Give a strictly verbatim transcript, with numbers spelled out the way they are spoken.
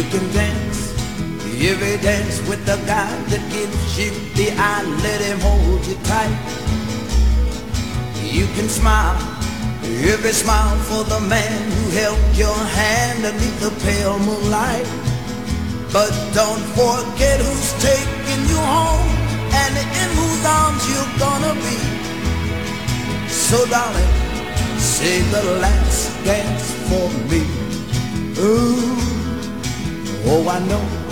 can dance every dance with the guy that gives you the eye. Let him hold you tight. You can smile every smile for the man who held your hand beneath the pale moonlight. But don't forget who's taking you home and in whose arms you're gonna be. So darling, say the last dance for me. Ooh, oh I know